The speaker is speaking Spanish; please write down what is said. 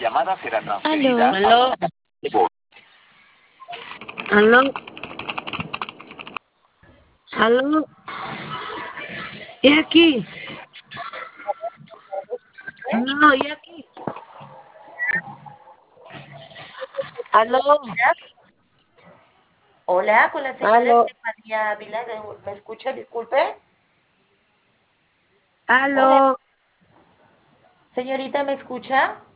llamada será transferida. Aló. Aló. Aló. ¿Y aquí? No, ¿y aquí? Aló. Hola, con la señora Aló. Estefanía Ávila. ¿Me escucha? Disculpe. Hola, Aló. señorita, ¿me escucha?